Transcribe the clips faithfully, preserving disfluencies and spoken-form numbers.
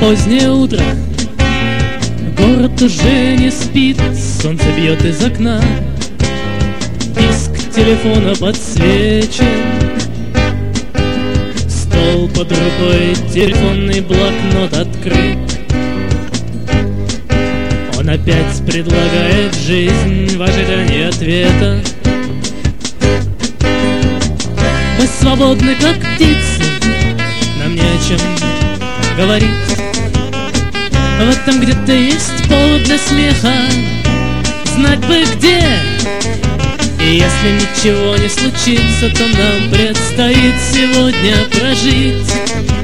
Позднее утро, город уже не спит, солнце бьет из окна, писк телефона подсвечен, стол под рукой, телефонный блокнот открыт. Он опять предлагает жизнь в ожидании ответа. Мы свободны, как птицы, нам не о чем говорить. В этом где-то есть повод для смеха, знать бы где. И если ничего не случится, то нам предстоит сегодня прожить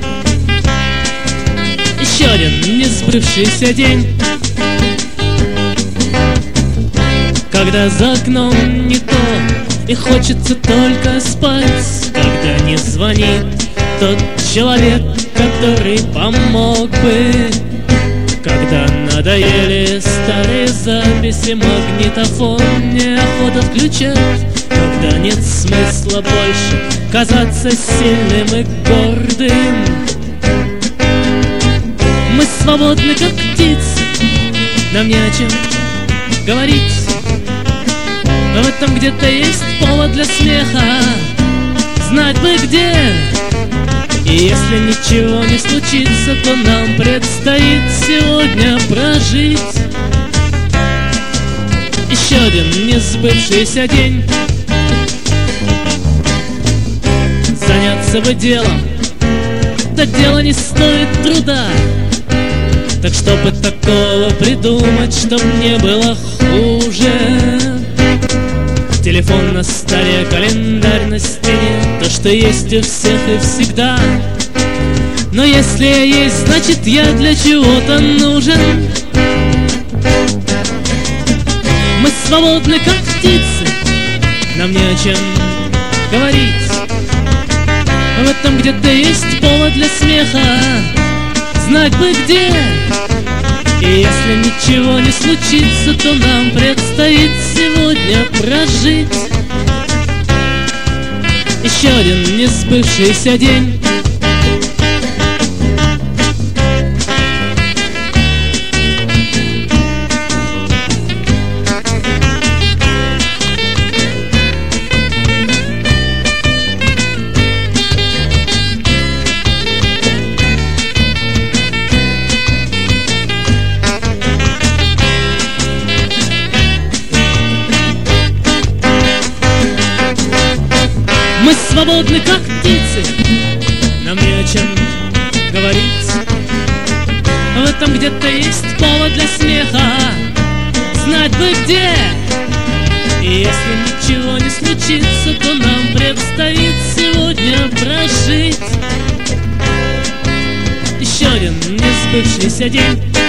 еще один несбывшийся день, когда за окном не то и хочется только спать, когда не звонит тот человек, который помог бы, когда надоели старые записи, магнитофон неохота включать, когда нет смысла больше казаться сильным и гордым. Мы свободны, как птицы, нам не о чем говорить. В этом где-то есть повод для смеха, знать бы где. И если ничего не случится, то нам предстоит сегодня прожить еще один несбывшийся день. Заняться бы делом, да дело не стоит труда. Так что бы такого придумать, чтоб не было хуже? Телефон на столе, календарь на стене, то, что есть у всех и всегда. Но если я есть, значит я для чего-то нужен. Мы свободны, как птицы, нам не о чем говорить. В этом где-то есть повод для смеха, знать бы где. И если ничего не случится, то нам предстоит сегодня прожить еще один несбывшийся день. Мы свободны, как птицы, нам не о чем говорить. В этом где-то есть повод для смеха, знать бы где. И если ничего не случится, то нам предстоит сегодня прожить еще один несбывшийся день.